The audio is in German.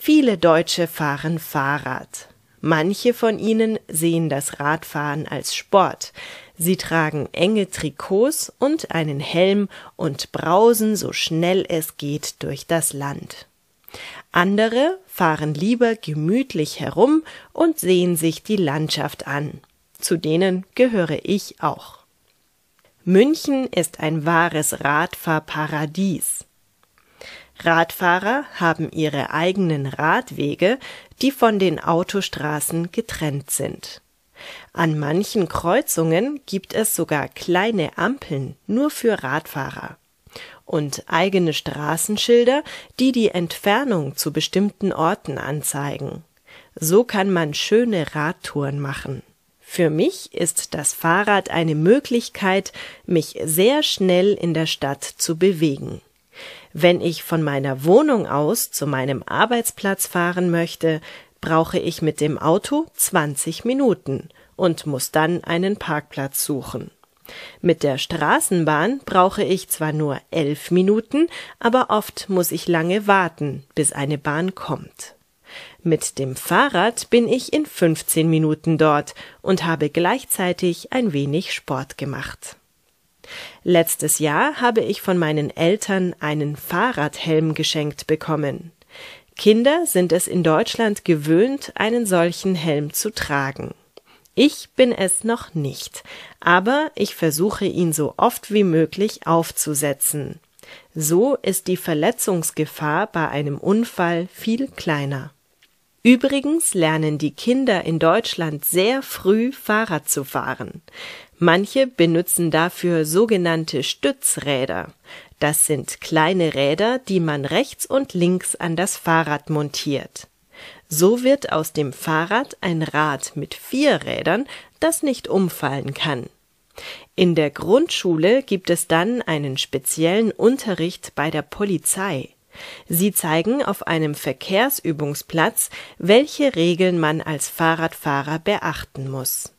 Viele Deutsche fahren Fahrrad. Manche von ihnen sehen das Radfahren als Sport. Sie tragen enge Trikots und einen Helm und brausen so schnell es geht durch das Land. Andere fahren lieber gemütlich herum und sehen sich die Landschaft an. Zu denen gehöre ich auch. München ist ein wahres Radfahrparadies. Radfahrer haben ihre eigenen Radwege, die von den Autostraßen getrennt sind. An manchen Kreuzungen gibt es sogar kleine Ampeln nur für Radfahrer und eigene Straßenschilder, die die Entfernung zu bestimmten Orten anzeigen. So kann man schöne Radtouren machen. Für mich ist das Fahrrad eine Möglichkeit, mich sehr schnell in der Stadt zu bewegen. Wenn ich von meiner Wohnung aus zu meinem Arbeitsplatz fahren möchte, brauche ich mit dem Auto 20 Minuten und muss dann einen Parkplatz suchen. Mit der Straßenbahn brauche ich zwar nur 11 Minuten, aber oft muss ich lange warten, bis eine Bahn kommt. Mit dem Fahrrad bin ich in 15 Minuten dort und habe gleichzeitig ein wenig Sport gemacht. Letztes Jahr habe ich von meinen Eltern einen Fahrradhelm geschenkt bekommen. Kinder sind es in Deutschland gewöhnt, einen solchen Helm zu tragen. Ich bin es noch nicht, aber ich versuche ihn so oft wie möglich aufzusetzen. So ist die Verletzungsgefahr bei einem Unfall viel kleiner. Übrigens lernen die Kinder in Deutschland sehr früh Fahrrad zu fahren. Manche benutzen dafür sogenannte Stützräder. Das sind kleine Räder, die man rechts und links an das Fahrrad montiert. So wird aus dem Fahrrad ein Rad mit 4 Rädern, das nicht umfallen kann. In der Grundschule gibt es dann einen speziellen Unterricht bei der Polizei. Sie zeigen auf einem Verkehrsübungsplatz, welche Regeln man als Fahrradfahrer beachten muss.